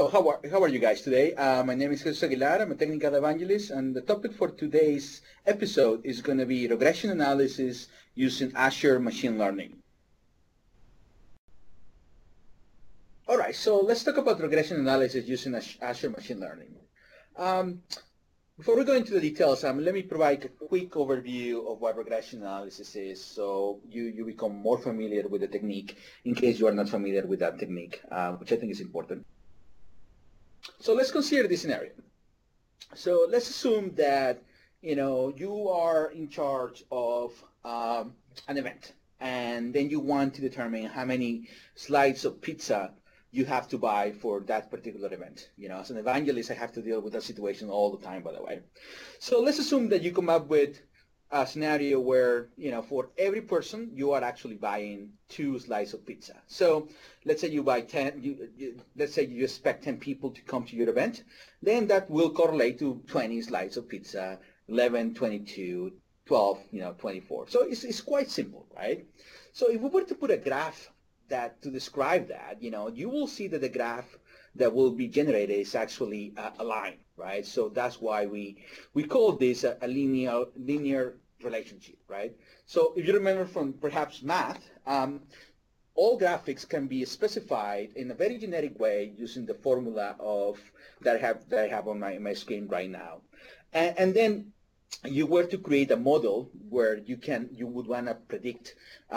how are you guys today? My name is Jesus Aguilar. I'm a technical evangelist, and the topic for today's episode is going to be regression analysis using Azure Machine Learning. All right, so let's talk about regression analysis using Azure Machine Learning. Before we go into the details, let me provide a quick overview of what regression analysis is so you become more familiar with the technique in case you are not familiar with that technique, which I think is important. So let's consider this scenario. So let's assume that you are in charge of an event, and then you want to determine how many slices of pizza you have to buy for that particular event. As an evangelist, I have to deal with that situation all the time, by the way. So let's assume that you come up with a scenario where, for every person, you are actually buying 2 slices of pizza. So let's say you buy 10, let's say you expect 10 people to come to your event, then that will correlate to 20 slices of pizza, 11, 22, 12, 24. So it's quite simple, right? So if we were to put a graph to describe that, you will see that the graph that will be generated is actually a line, right? So that's why we call this a linear relationship, right? So if you remember from perhaps math, all graphics can be specified in a very generic way using the formula that I have on my screen right now, and then you were to create a model where you would want to predict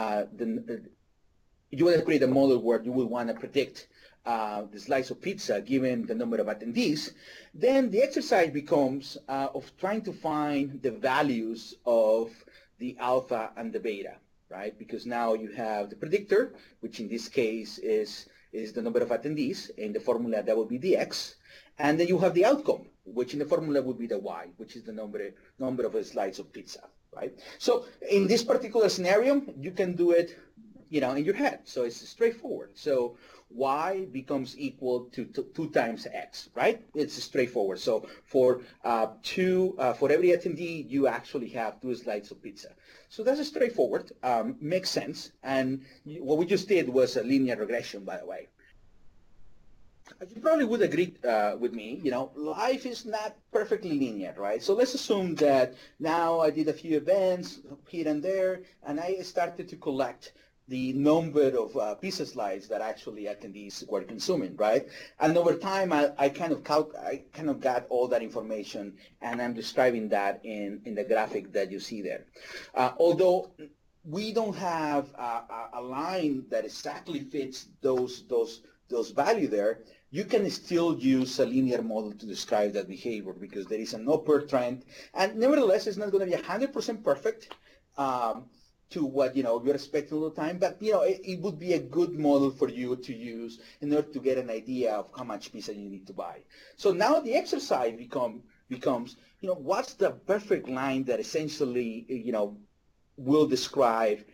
you want to create a model where you will want to predict the slice of pizza given the number of attendees, then the exercise becomes of trying to find the values of the alpha and the beta, right? Because now you have the predictor, which in this case is the number of attendees. In the formula, that will be the x. And then you have the outcome, which in the formula would be the y, which is the number of slices of pizza, right? So in this particular scenario, you can do it in your head. So it's straightforward. So y becomes equal to 2 times x, right? It's straightforward. So for every attendee, you actually have 2 slices of pizza. So that's straightforward. Makes sense. And what we just did was a linear regression, by the way. You probably would agree with me, life is not perfectly linear, right? So let's assume that now I did a few events here and there, and I started to collect the number of pizza slices that actually attendees were consuming, right? And over time, I kind of got all that information, and I'm describing that in the graphic that you see there. Although we don't have a line that exactly fits those values there, you can still use a linear model to describe that behavior because there is an upward trend, and nevertheless, it's not going to be 100% perfect. To what you're expecting all the time, but it would be a good model for you to use in order to get an idea of how much pizza you need to buy. So now the exercise becomes what's the perfect line that essentially will describe.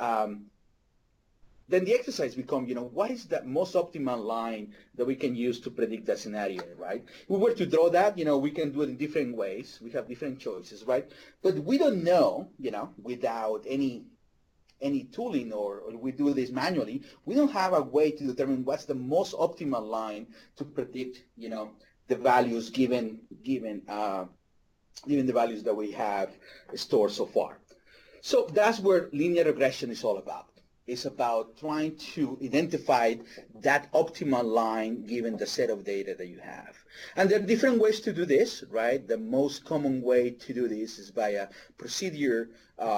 Then the exercise becomes what is the most optimal line that we can use to predict that scenario, right? If we were to draw that, we can do it in different ways. We have different choices, right? But we don't know, without any tooling or we do this manually, we don't have a way to determine what's the most optimal line to predict, the values given the values that we have stored so far. So that's where linear regression is all about. It's about trying to identify that optimal line given the set of data that you have. And there are different ways to do this, right? The most common way to do this is by a procedure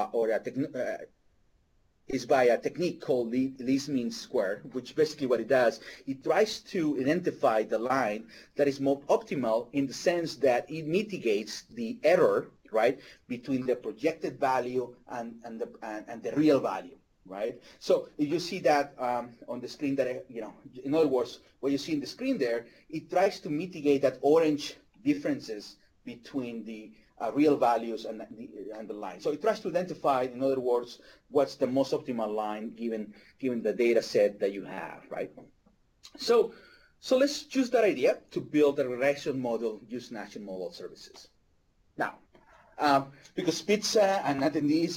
is by a technique called least means square, which basically what it does, it tries to identify the line that is most optimal in the sense that it mitigates the error, right, between the projected value and the real value. Right. So if you see that on the screen, in other words, what you see in the screen there, it tries to mitigate that orange differences between the real values and the line. So it tries to identify, in other words, what's the most optimal line given the data set that you have, right? So let's use that idea to build a regression model using Azure Mobile Services. Now, because pizza and attendees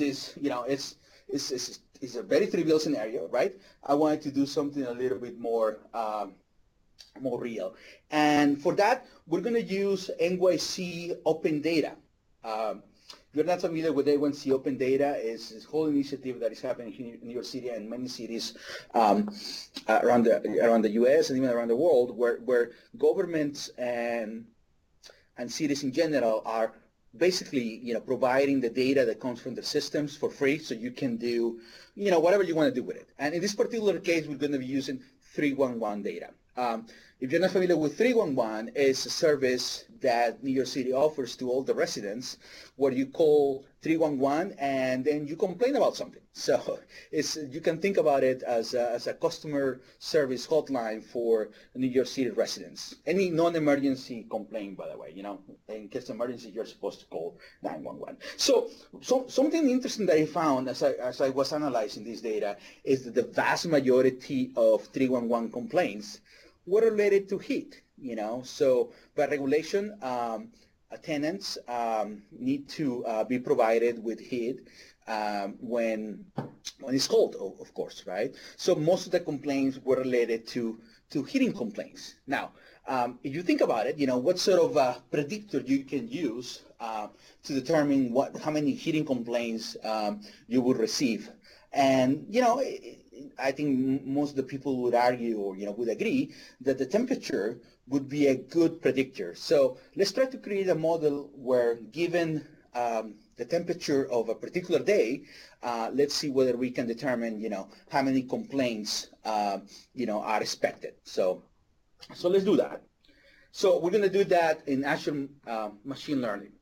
is a very trivial scenario, right? I wanted to do something a little bit more more real. And for that, we're going to use NYC Open Data. If you're not familiar with NYC Open Data, it's this whole initiative that is happening here in New York City and many cities around the U.S. and even around the world, where governments and cities in general are basically, providing the data that comes from the systems for free, so you can do, whatever you want to do with it. And in this particular case, we're going to be using 311 data. If you're not familiar with 311, it's a service that New York City offers to all the residents, where you call 311 and then you complain about something. So you can think about it as a customer service hotline for New York City residents. Any non-emergency complaint, by the way, in case of emergency, you're supposed to call 911. So something interesting that I found as I was analyzing this data is that the vast majority of 311 complaints were related to heat, So by regulation, tenants need to be provided with heat when it's cold, of course, right? So most of the complaints were related to heating complaints. Now, if you think about it, what sort of predictor you can use to determine how many heating complaints you would receive. And, I think most of the people would argue or, would agree that the temperature would be a good predictor. So let's try to create a model where, given the temperature of a particular day, let's see whether we can determine, how many complaints, are expected. So let's do that. So we're going to do that in Azure Machine Learning.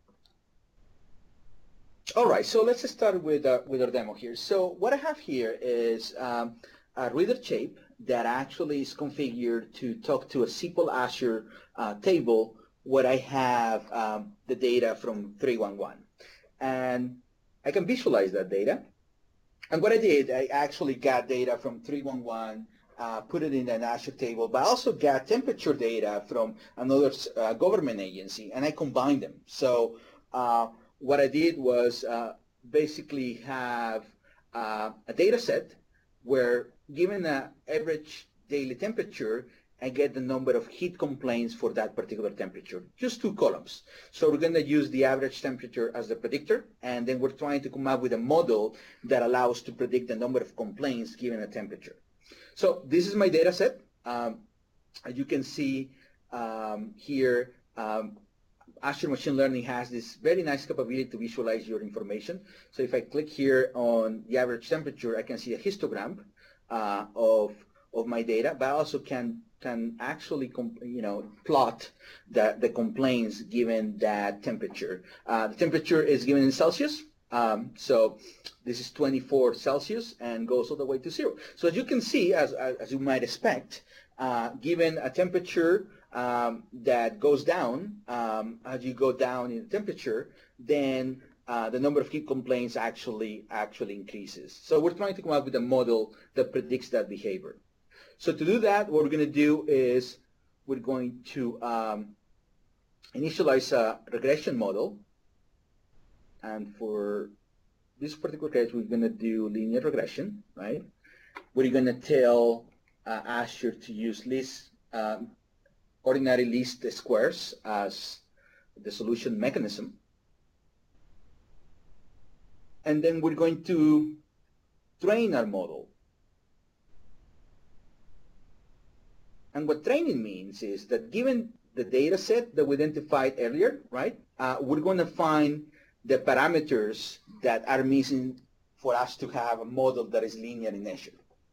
All right, so let's start with our demo here. So what I have here is a reader shape that actually is configured to talk to a SQL Azure table where I have the data from 311. And I can visualize that data. And what I did, I actually got data from 311, put it in an Azure table, but I also got temperature data from another government agency, and I combined them. So what I did was basically have a data set where, given an average daily temperature, I get the number of heat complaints for that particular temperature, just 2 columns. So we're going to use the average temperature as the predictor, and then we're trying to come up with a model that allows to predict the number of complaints given a temperature. So this is my data set. As you can see here, Azure Machine Learning has this very nice capability to visualize your information. So if I click here on the average temperature, I can see a histogram of my data, but I also can actually plot the complaints given that temperature. The temperature is given in Celsius. So this is 24 Celsius and goes all the way to 0. So as you can see, as you might expect, given a temperature that goes down, as you go down in temperature, then the number of heat complaints actually increases. So we're trying to come up with a model that predicts that behavior. So to do that, what we're going to do is we're going to initialize a regression model. And for this particular case, we're going to do linear regression, right? We're going to tell Azure to use ordinary least squares as the solution mechanism. And then we're going to train our model. And what training means is that, given the data set that we identified earlier, right, we're going to find the parameters that are missing for us to have a model that is linear in nature.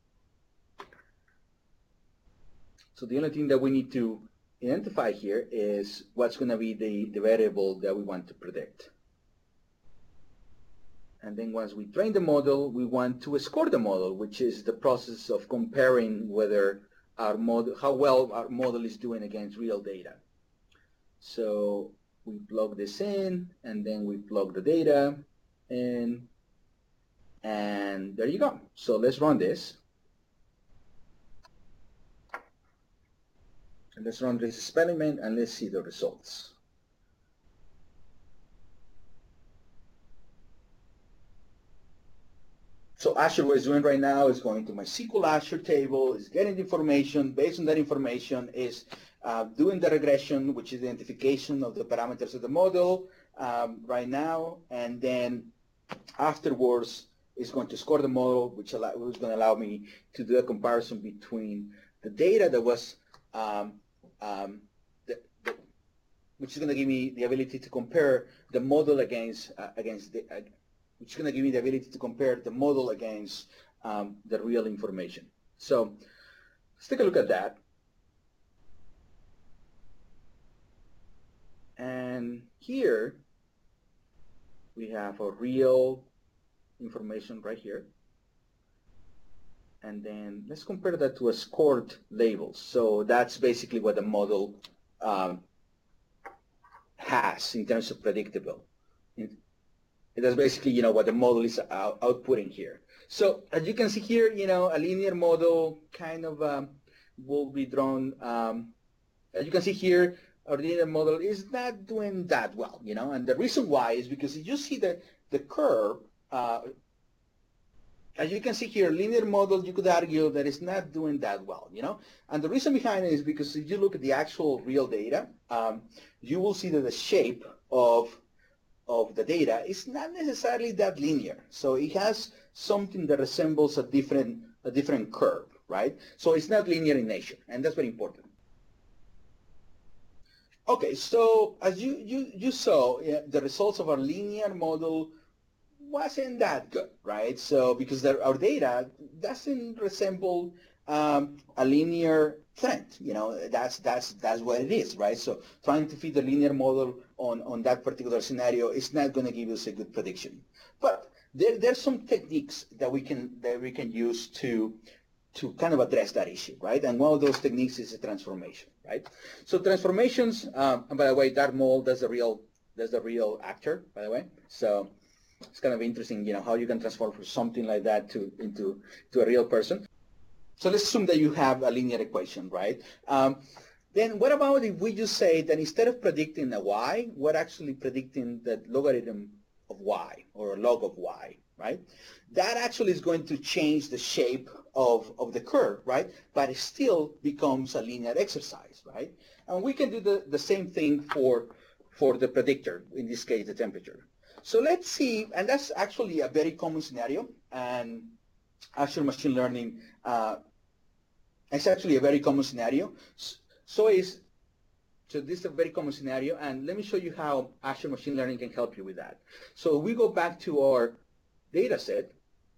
So the only thing that we need to identify here is what's going to be the variable that we want to predict. And then once we train the model, we want to score the model, which is the process of comparing whether our model, how well our model is doing against real data. So we plug this in, and then we plug the data in, and there you go. So let's run this. And let's run this experiment, and let's see the results. So Azure, what it's doing right now is going to my SQL Azure table, is getting the information. Based on that information, is doing the regression, which is the identification of the parameters of the model right now, and then afterwards is going to score the model, which is going to allow me to do a comparison between the data that was, which is going to give me the ability to compare the model against which is going to give me the ability to compare the model against the real information. So let's take a look at that. And here we have a real information right here. And then let's compare that to a scored label. So that's basically what the model has in terms of predictable. That's basically, what the model is outputting here. So as you can see here, a linear model kind of will be drawn. As you can see here, our linear model is not doing that well, and the reason why is because if you see the curve, as you can see here, linear model, you could argue that it's not doing that well, and the reason behind it is because if you look at the actual real data, you will see that the shape of the data is not necessarily that linear. So it has something that resembles a different curve, right? So it's not linear in nature, and that's very important. Okay, so as you saw, the results of our linear model wasn't that good, right? So because our data doesn't resemble a linear trend, that's what it is, right? So trying to fit the linear model on that particular scenario is not going to give us a good prediction. But there's some techniques that we can use to kind of address that issue, right? And one of those techniques is a transformation, right? So transformations, and by the way, Darth Maul, that's the real actor, by the way. So it's kind of interesting, how you can transform from something like that into a real person. So let's assume that you have a linear equation, right? Then what about if we just say that instead of predicting a y, we're actually predicting the logarithm of y, or a log of y, right? That actually is going to change the shape of the curve, right? But it still becomes a linear exercise, right? And we can do the same thing for the predictor, in this case, the temperature. So let's see, and that's actually a very common scenario, and Azure Machine Learning is actually a very common scenario. So this is a very common scenario, and let me show you how Azure Machine Learning can help you with that. So we go back to our data set.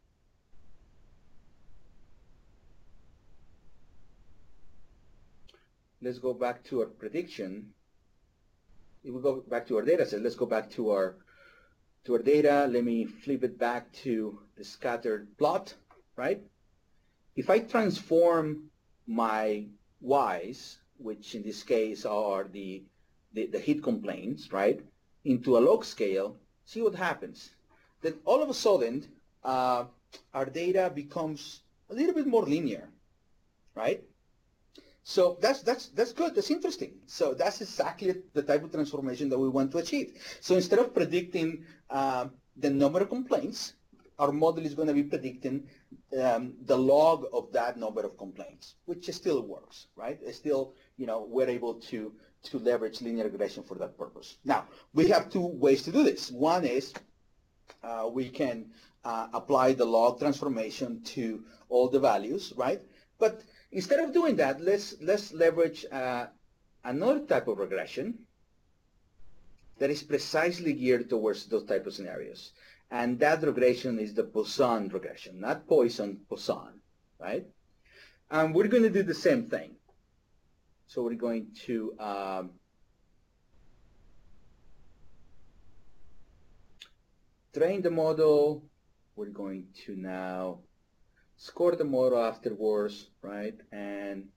Let's go back to our prediction. If we go back to our data set, let's go back to our data. Let me flip it back to the scattered plot, right? If I transform my y's, which in this case are the heat complaints, right, into a log scale, see what happens. Then all of a sudden, our data becomes a little bit more linear, right? So that's good, that's interesting. So that's exactly the type of transformation that we want to achieve. So instead of predicting the number of complaints, our model is going to be predicting the log of that number of complaints, which still works, right? It's still, we're able to leverage linear regression for that purpose. Now, we have two ways to do this. One is we can apply the log transformation to all the values, right? But instead of doing that, let's leverage another type of regression that is precisely geared towards those type of scenarios. And that regression is the Poisson regression, not Poisson, Poisson, right? And we're going to do the same thing. So we're going to train the model. We're going to now score the model afterwards, right? And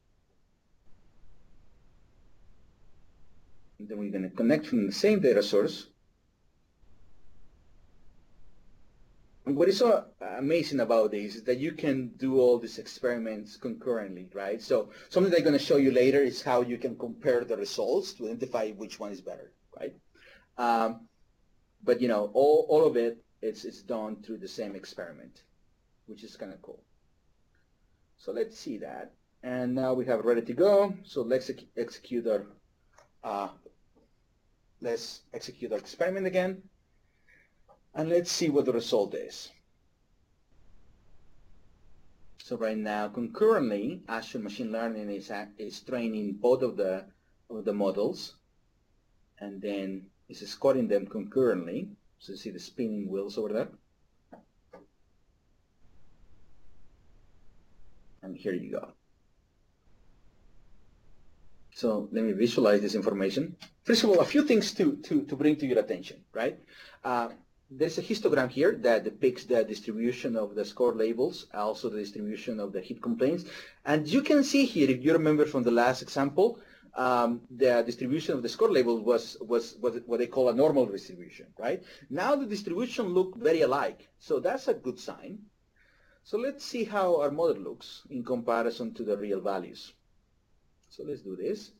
then we're going to connect from the same data source. And what is so amazing about this is that you can do all these experiments concurrently, right? So something I'm going to show you later is how you can compare the results to identify which one is better, right? But all of it's done through the same experiment, which is kind of cool. So let's see that. And now we have it ready to go. So let's execute our experiment again. And let's see what the result is. So right now, concurrently, Azure Machine Learning is training both of the models, and then it's scoring them concurrently. So you see the spinning wheels over there. And here you go. So let me visualize this information. First of all, a few things to bring to your attention, right? There's a histogram here that depicts the distribution of the score labels, also the distribution of the hit complaints. And you can see here, if you remember from the last example, the distribution of the score label was what they call a normal distribution, right? Now the distribution look very alike, so that's a good sign. So let's see how our model looks in comparison to the real values. So let's do this.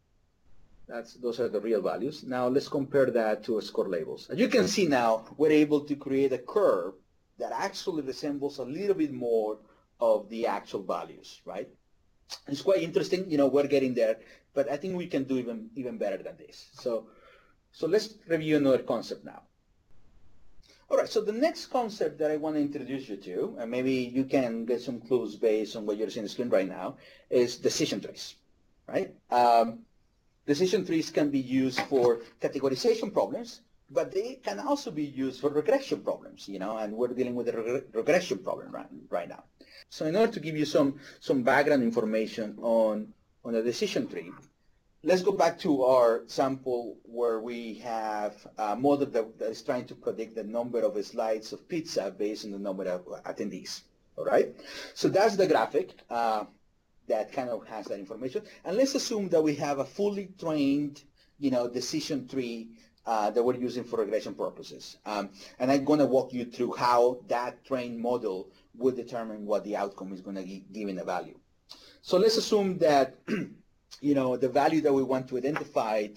Those are the real values. Now let's compare that to score labels. As you can see now, we're able to create a curve that actually resembles a little bit more of the actual values, right? It's quite interesting. We're getting there, but I think we can do even better than this. So let's review another concept now. All right, so the next concept that I want to introduce you to, and maybe you can get some clues based on what you're seeing on the screen right now, is decision trees, right? Decision trees can be used for categorization problems, but they can also be used for regression problems, and we're dealing with a regression problem right now. So in order to give you some background information on a decision tree, let's go back to our sample where we have a model that is trying to predict the number of slices of pizza based on the number of attendees, all right? So that's the graphic. That kind of has that information. And let's assume that we have a fully trained, decision tree that we're using for regression purposes. And I'm going to walk you through how that trained model would determine what the outcome is going to be given a value. So let's assume that, the value that we want to identify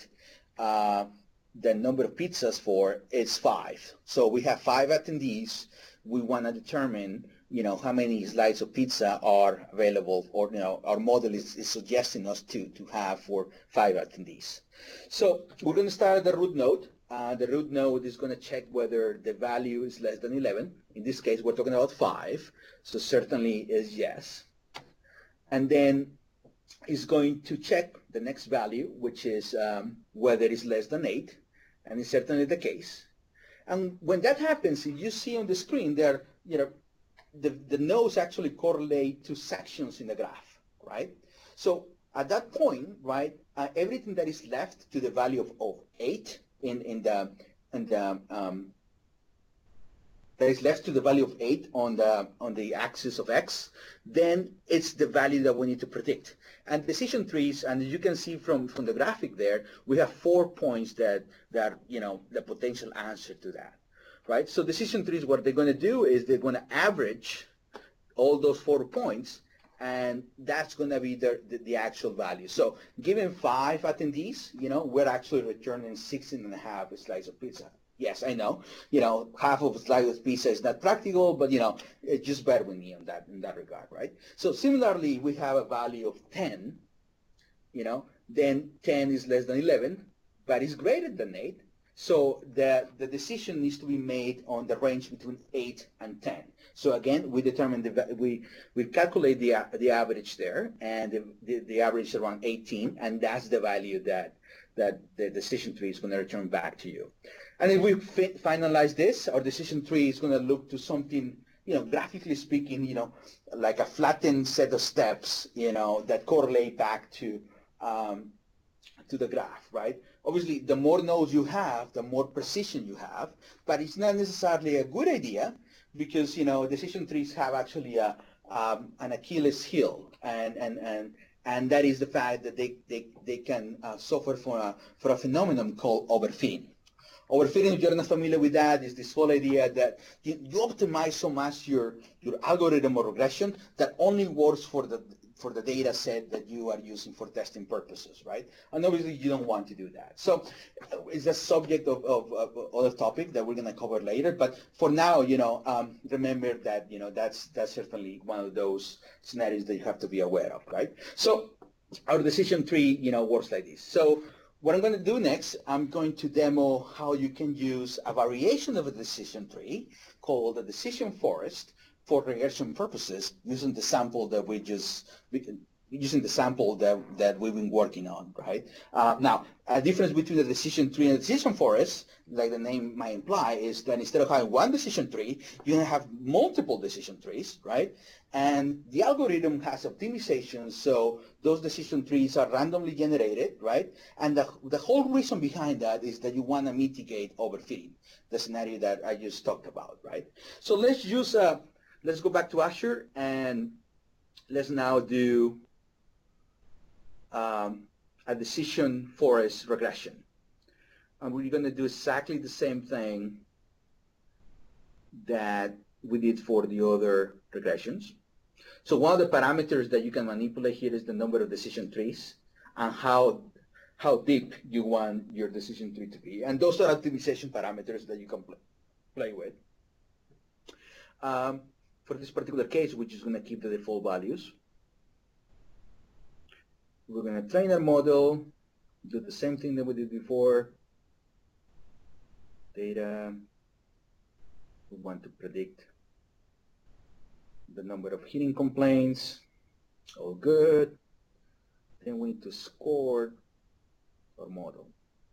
the number of pizzas for is 5. So we have 5 attendees. We want to determine how many slices of pizza are available, or our model is suggesting us to have for 5 attendees. So we're going to start at the root node. The root node is going to check whether the value is less than 11. In this case, we're talking about 5, so certainly is yes. And then it's going to check the next value, which is whether it's less than 8, and it's certainly the case. And when that happens, you see on the screen there, the nodes actually correlate to sections in the graph, right? So at that point, right, everything that is left to the value of 8 that is left to the value of 8 on the axis of x, then it's the value that we need to predict. And decision trees, and as you can see from the graphic there, we have 4 points that are the potential answer to that. Right? So decision trees, what they're going to do is they're going to average all those 4 points, and that's going to be the actual value. So given 5 attendees, we're actually returning 16.5 slices of pizza. Yes, I know. Half of a slice of pizza is not practical, but it's just better with me in that regard, right? So similarly, we have a value of 10. Then 10 is less than 11, but it's greater than 8. So the decision needs to be made on the range between 8 and 10. So again, we determine we calculate the average there, and the average is around 18, and that's the value that the decision tree is going to return back to you. And if we finalize this, our decision tree is going to look to something, graphically speaking, like a flattened set of steps, that correlate back to the graph, right? Obviously, the more nodes you have, the more precision you have, but it's not necessarily a good idea because, decision trees have actually an Achilles heel, and that is the fact that they can suffer for a phenomenon called overfitting. Overfitting, if you're not familiar with that, is this whole idea that you optimize so much your algorithm or regression that only works for the data set that you are using for testing purposes, right? And obviously you don't want to do that. So it's a subject of other topic that we're going to cover later. But for now, remember that, that's certainly one of those scenarios that you have to be aware of, right? So our decision tree, works like this. So what I'm going to do next, I'm going to demo how you can use a variation of a decision tree called a decision forest for regression purposes using the sample that using the sample that we've been working on, right? Now, a difference between the decision tree and the decision forest, like the name might imply, is that instead of having one decision tree, you have multiple decision trees, right? And the algorithm has optimizations, so those decision trees are randomly generated, right? And the whole reason behind that is that you want to mitigate overfitting, the scenario that I just talked about, right? So let's go back to Azure and let's now do a decision forest regression. And we're going to do exactly the same thing that we did for the other regressions. So one of the parameters that you can manipulate here is the number of decision trees and how deep you want your decision tree to be. And those are optimization parameters that you can play with. For this particular case, we're just going to keep the default values. We're going to train our model, do the same thing that we did before. Data, we want to predict the number of hitting complaints, all good. Then we need to score our model.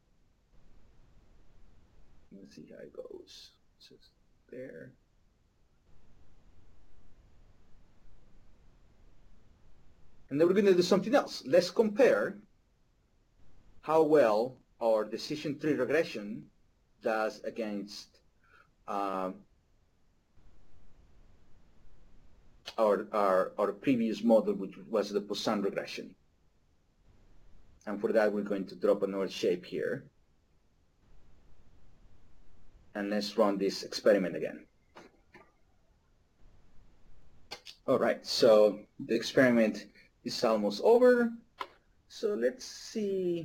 Let's see how it goes. So it's there. And then we're going to do something else. Let's compare how well our decision tree regression does against our previous model, which was the Poisson regression. And for that, we're going to drop another shape here. And let's run this experiment again. All right, so the experiment is almost over. So let's see.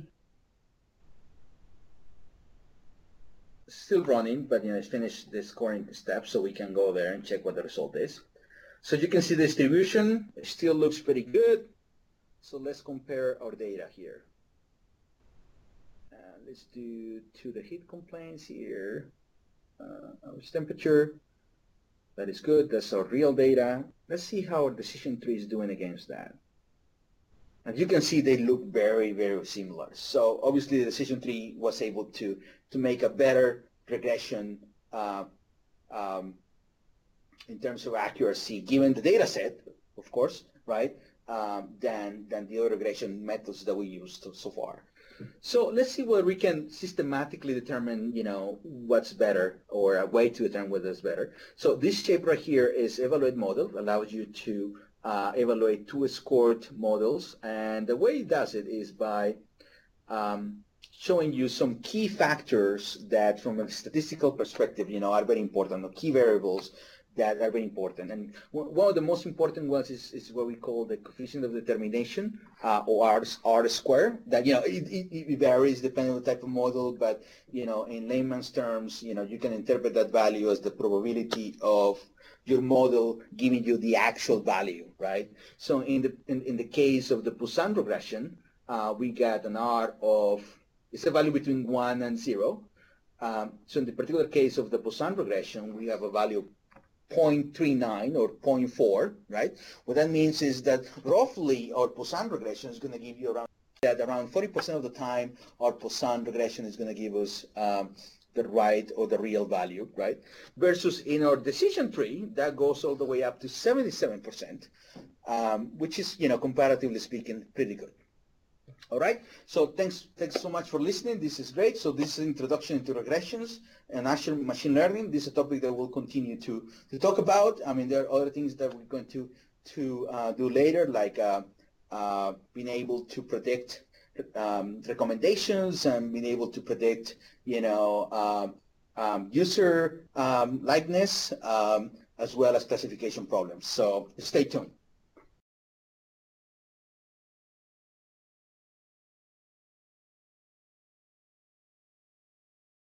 Still running, but it's finished the scoring step, so we can go there and check what the result is. So you can see the distribution still looks pretty good. So let's compare our data here. Let's do to the heat complaints here. Our temperature, that is good. That's our real data. Let's see how our decision tree is doing against that. As you can see, they look very, very similar. So obviously the decision tree was able to make a better regression in terms of accuracy, given the data set, of course, right, than the other regression methods that we used so far. So let's see whether we can systematically determine, what's better, or a way to determine whether it's better. So this shape right here is evaluate model, allows you to evaluate two scored models, and the way it does it is by showing you some key factors that from a statistical perspective, are very important, or key variables that are very important. And one of the most important ones is what we call the coefficient of determination, or R square, that, it varies depending on the type of model, but, in layman's terms, you can interpret that value as the probability of your model giving you the actual value, right? So in the case of the Poisson regression, we got an R of, it's a value between 1 and 0. So in the particular case of the Poisson regression, we have a value of 0.39 or 0.4, right? What that means is that roughly our Poisson regression is going to give you around 40% of the time our Poisson regression is going to give us the right or the real value, right? Versus in our decision tree, that goes all the way up to 77%, which is, comparatively speaking, pretty good. All right, so thanks so much for listening. This is great. So this is introduction into regressions and Azure machine learning. This is a topic that we'll continue to talk about. I mean, there are other things that we're going to do later, like being able to predict recommendations and being able to predict, user likeness, as well as classification problems. So stay tuned.